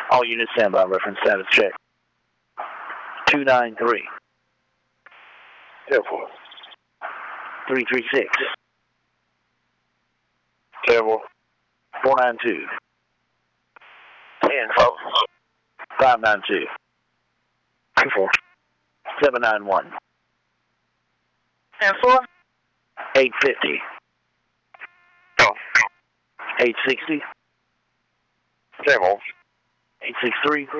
All units stand by. Reference status check. 293. 10-4. 336. 10-4. 492. 10-4. 592. 2-4. 791. 10-4. 850. No. 860. 10-4. 863.